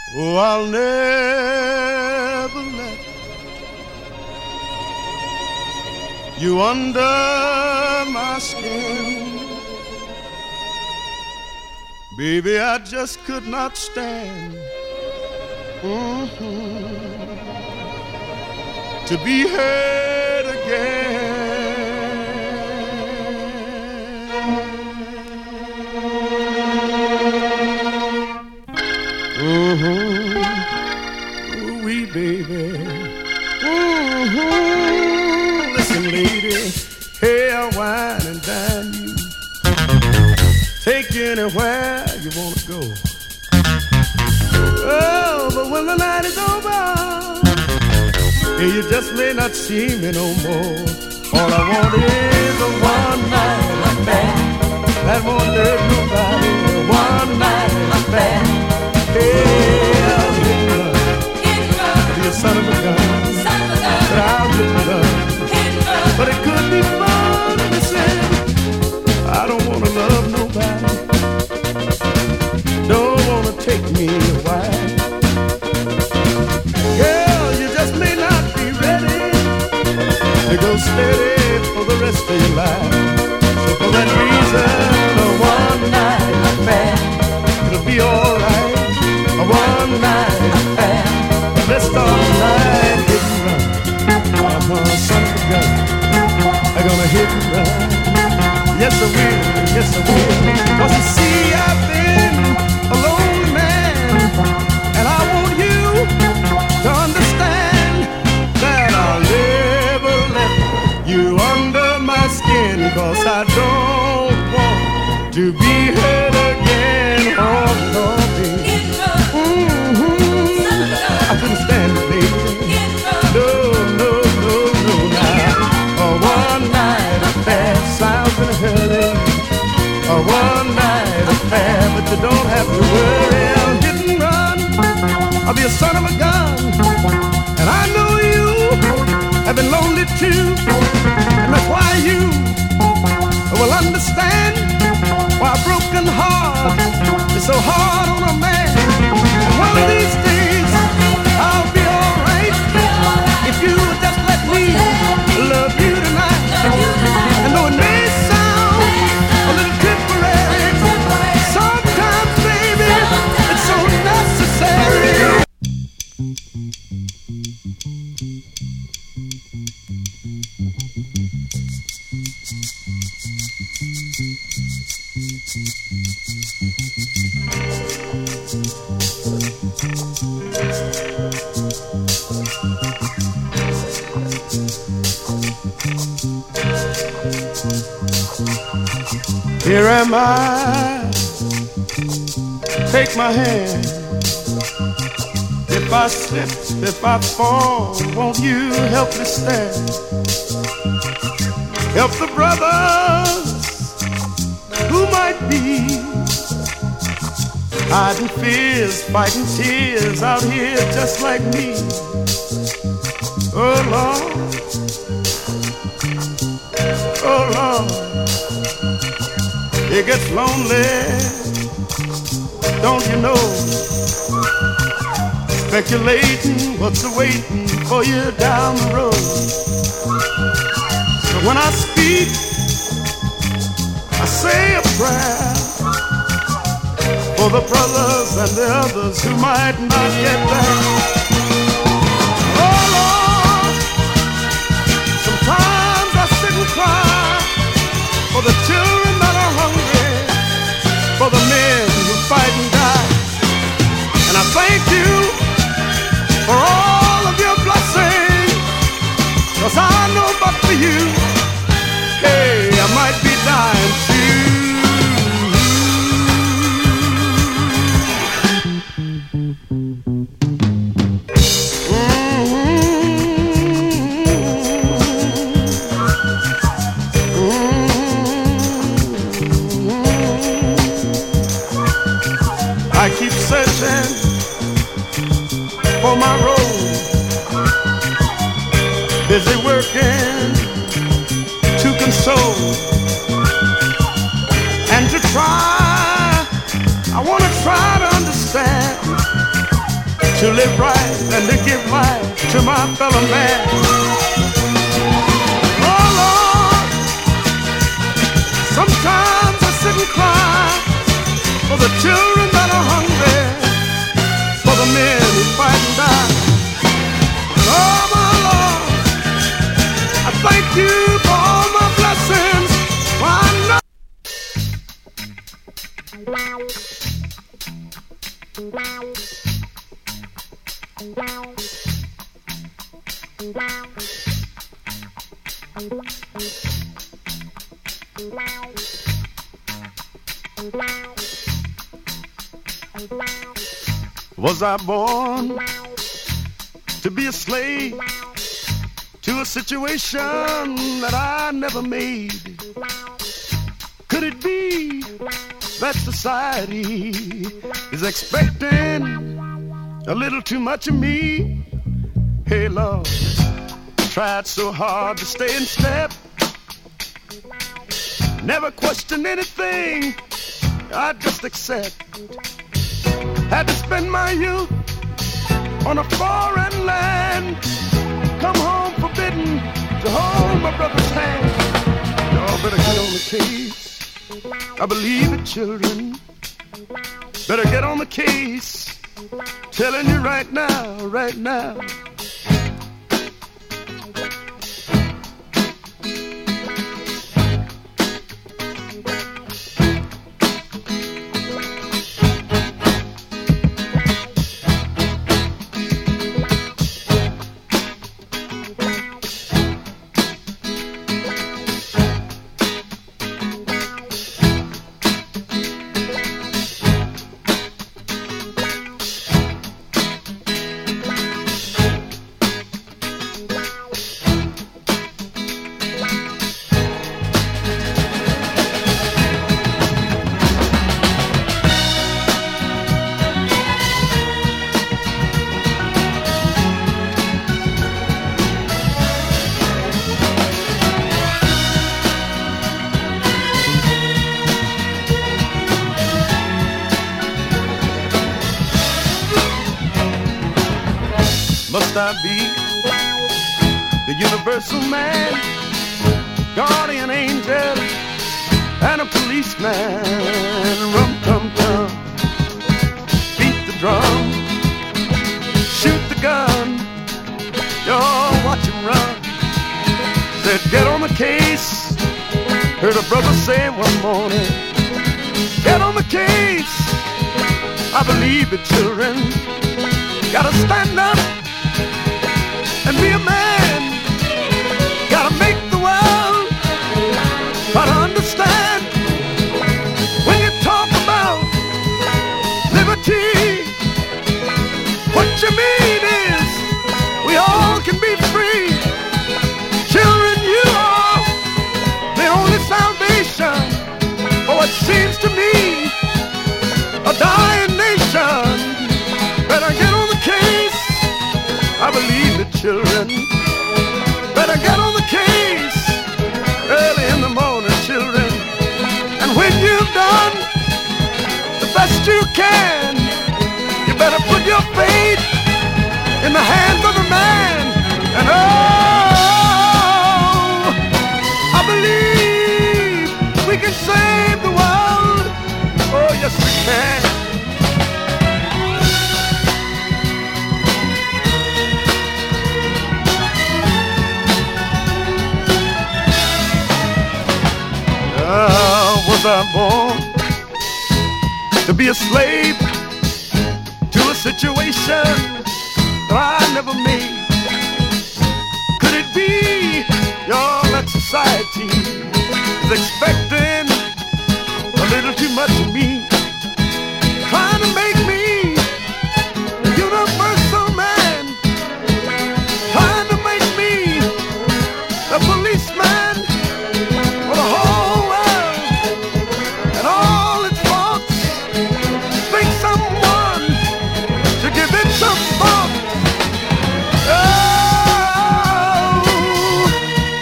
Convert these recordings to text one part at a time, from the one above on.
Oh, I'll never let you under my skin. Baby, I just could not stand to be hurt again. Ooh-wee, baby. Listen, lady, hey, I'll wine and dine you. Take you anywhere you wanna go. Oh, but when the night is over, hey, you just may not see me no more. All I want is a one-night affair that won't hurt nobody. A one-night affair. Hey, I'll hit and run. Be a son of a gun. But I'll hit and run. But it could be fun, listen. I don't wanna love nobody. Don't wanna take me a wife. Girl, you just may not be ready to go steady for the rest of your life. So for that reason, a one-night affair, it'll be alright. A one-night affair. Let's start tonight, hit and run. Son of a gun, I'm gonna hit and run. Yes, I will, yes, I will. 'Cause you see, I've been a lonely man, and I want you to understand that I'll never let you under my skin. 'Cause I don't want to be hurt again. Oh, Lord, I couldn't stand it, baby. No, no, no, no, now. A one-night affair sounds in a hurry. A one-night affair, but you don't have to worry. I'll hit and run. I'll be a son of a gun. And I know you have been lonely too. And that's why you will understand why a broken heart is so hard on a man. And one of these days I'll be alright if you just let me love you tonight. And though it may sound a little temporary, sometimes, baby, it's so necessary. Here am I, take my hand. If I slip, if I fall, won't you help me stand? Help the brothers who might be hiding fears, fighting tears out here just like me. Oh Lord, oh Lord. It gets lonely, don't you know? Speculating what's awaiting for you down the road. So when I speak, I say a prayer for the brothers and the others who might not get back. Oh Lord, sometimes I sit and cry for the children that are hungry, for the men who fight and die. And I thank you for all of your blessings, 'cause I know but for you, hey, I might be dying too. I keep searching for my road, busy working to console and to try. I want to try to understand to live right and to give life to my fellow man. Oh Lord, sometimes I sit and cry for the children that are hungry, for the men who fight and die. And oh my Lord, I thank you for all my blessings. Why not? Was I born to be a slave to a situation that I never made? Could it be that society is expecting a little too much of me? Hey Lord, tried so hard to stay in step, never question anything, I just accept. Had to spend my youth on a foreign land, come home forbidden to hold my brother's hand. Y'all better get on the case, I believe it, children. Better get on the case, telling you right now, right now. Must I be the universal man, guardian angel, and a policeman? Rum tum tum, beat the drum, shoot the gun, y'all watch him run. Said get on the case, heard a brother say one morning. Get on the case, I believe it, children. Gotta stand up and be a man. Gotta make the world try to understand. When you talk about liberty, what you mean is we all can be free. Children, you are the only salvation for what seems to me a dying nation. Better get on the case, I believe it, children. Better get on the case early in the morning, children. And when you've done the best you can, you better put your faith in the hands of the man. And oh, I believe we can save the world. Oh, yes, we can. Was I born to be a slave to a situation that I never made? Could it be, y'all, that society is expecting a little too much of me, trying to make me a universal man, trying to make me a policeman for the whole world and all its faults? Think someone should give it some thought. Oh,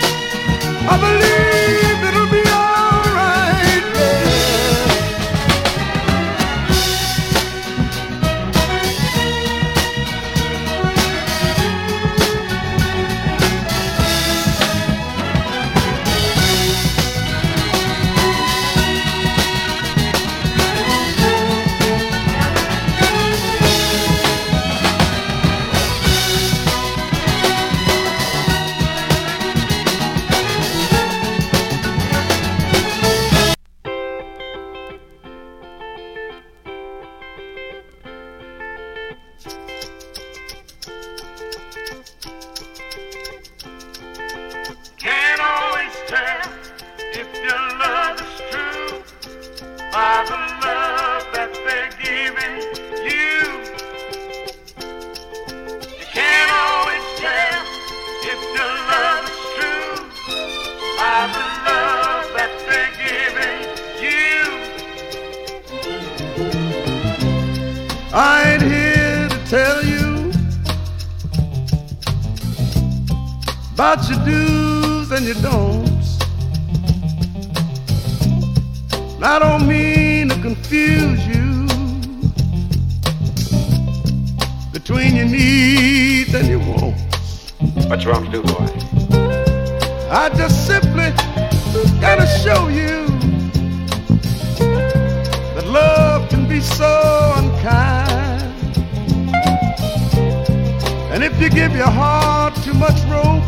I believe it'll be all right, yeah. I ain't here to tell you about your do's and your don'ts. I don't mean to confuse you between your needs and your wants. What's wrong, do, boy? I just simply gotta show you that love can be so unkind. And if you give your heart too much rope,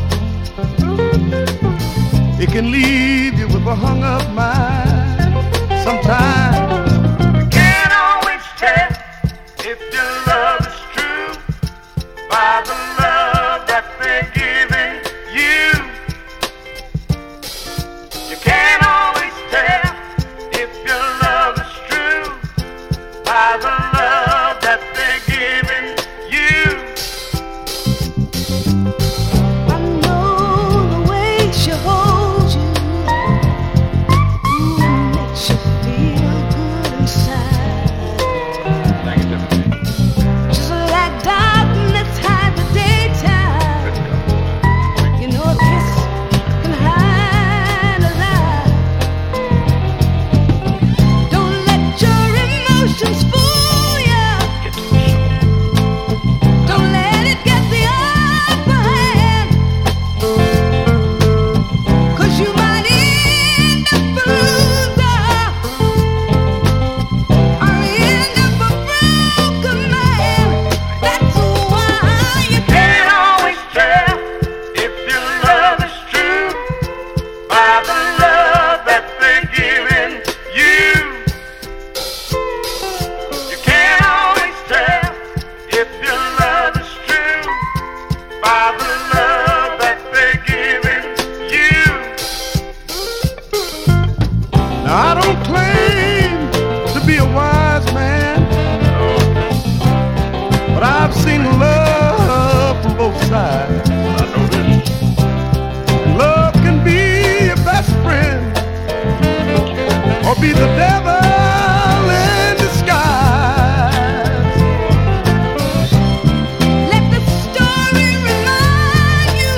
it can leave you with a hung-up mind. Sometimes you can't always tell if your love is true by the love that they're giving you. You can't always tell if your love is true by the love that they're giving you. I know the way she holds you, makes you feel good inside. Thank you, Jimmy. Just like darkness hides the daytime. You know a kiss can hide a lie. Don't let your emotions fool you. Don't let it get the upper hand. 'Cause you might end up a loser or end up a broken man. That's why you Can't always tell if your love is true by the love that they're giving you. You can't always tell if your love is true by the love that they're giving you. Now I don't claim to be a wise man, but I've seen love from both sides. I know this. Love can be your best friend or be the devil in disguise. let the story remind you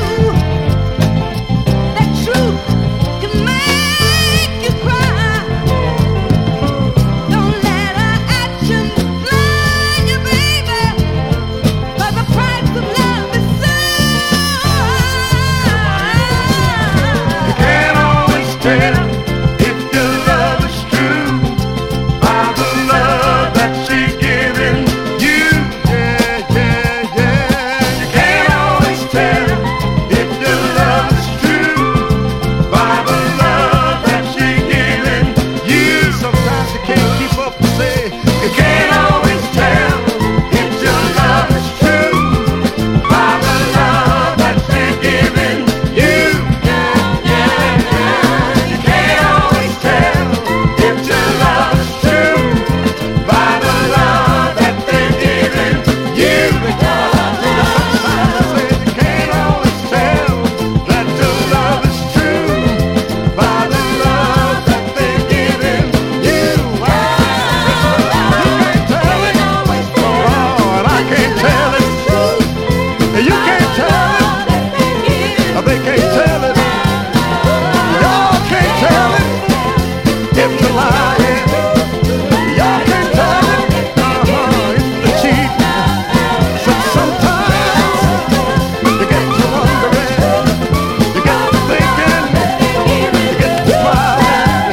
that truth can make you cry. Don't let her actions blind you, baby, 'cause the price of love is so high. Can't always tell if your love is true by the love that she's giving you. Yeah, yeah, yeah. You can't always tell if your love is true by the love that she's giving you. Sometimes you can't keep up and say you can't always tell if your love is true by the love that she's giving you. You can't always tell if your love is true by the love that they're giving you. Sometimes I say you can't always tell that your love is true by the love that they're giving you. You can't tell it. Oh, and I can't tell it. You can't tell it. They can't tell it. Y'all can't tell it if you're lying. Y'all can't tell it if you're cheating. So sometimes you get to wondering, you get to thinking, you get to smiling.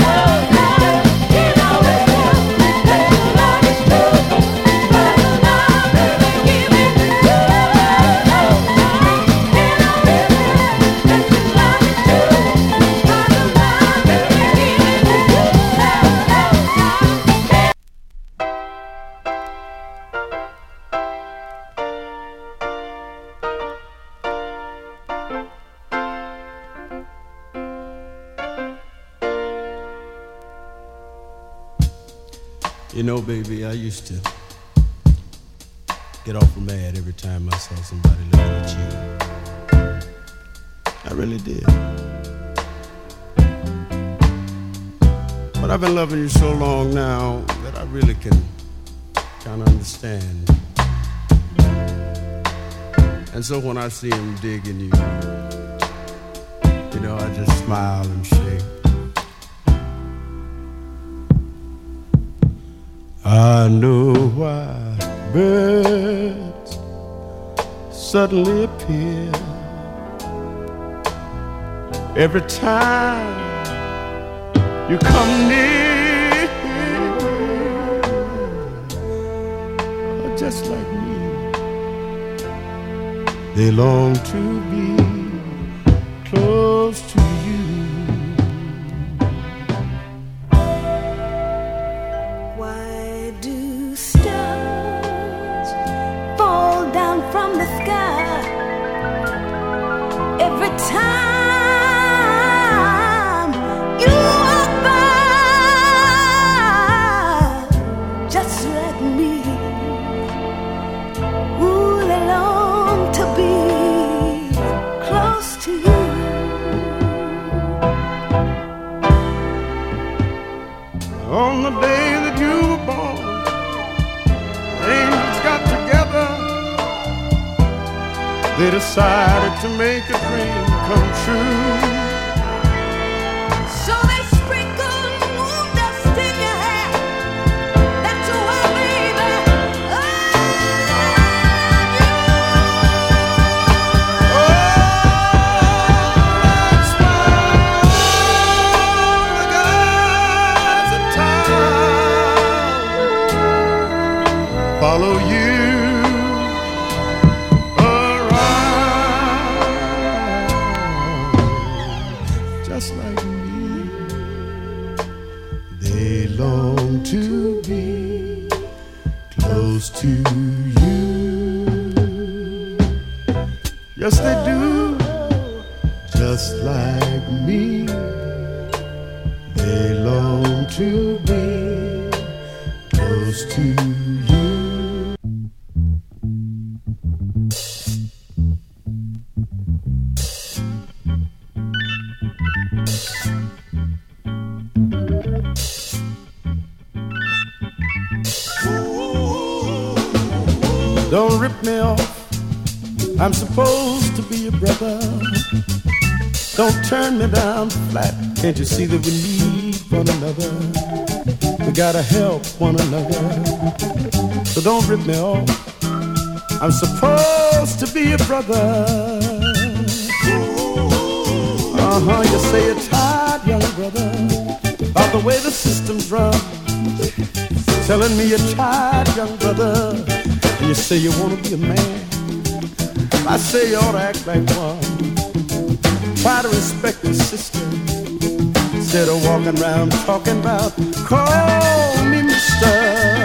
You know, baby, I used to get awful mad every time I saw somebody looking at you. I really did. But I've been loving you so long now that I really can kind of understand. And so when I see him digging you, you know, I just smile and say, I know why birds suddenly appear every time you come near, just like me. They long to be close to you. Why do stars fall down from the sky every time you walk by? Just like me, ooh, they long to be close to you. On the day that you were born, angels got together. They decided to make a dream come true. So they sprinkled moon dust in your hair. That's why, baby, I Follow you around, just like me. They long to be close to you. Yes, they do, just like me. They long to be close to you. Don't rip me off, I'm supposed to be your brother. Don't turn me down flat, can't you see that we need one another? We gotta help one another. So don't rip me off, I'm supposed to be your brother. You say you're tired, young brother, about the way the system's run. Telling me you're tired, young brother, and you say you wanna be a man. I say you ought to act like one. Try to respect your sister instead of walking around talking about call me mister.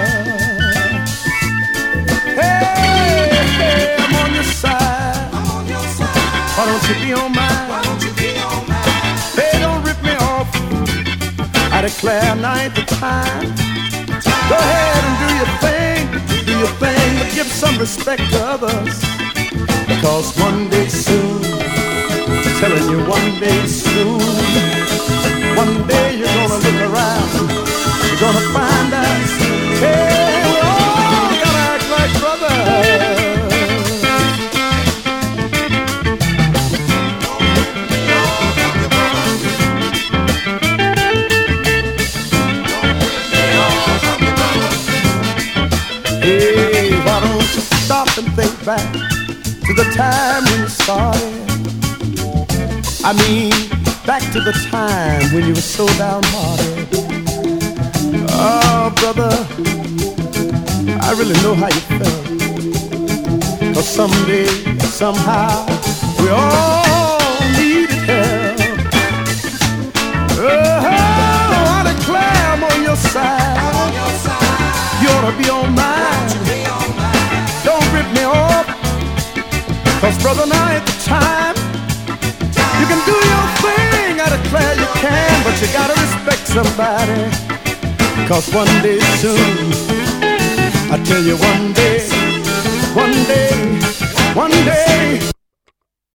Hey, I'm on your side. Why don't you be on mine? Hey, don't rip me off. I declare now ain't the time. Go ahead and do your thing, but give some respect to others. Because one day soon, I'm telling you, one day soon, one day you're gonna look around, you're gonna find out, hey, we all gotta act like brothers. Hey, why don't you stop and think back to the time when you started? I mean, back to the time when you were so downhearted. Oh, brother, I really know how you felt. 'Cause someday, somehow, we all needed help. Oh, I declare I'm on your side. You ought to be on mine. Don't rip me off. 'Cause brother, now at the time, you can do your thing, I declare you can, but you gotta respect somebody. 'Cause one day soon, I tell you one day,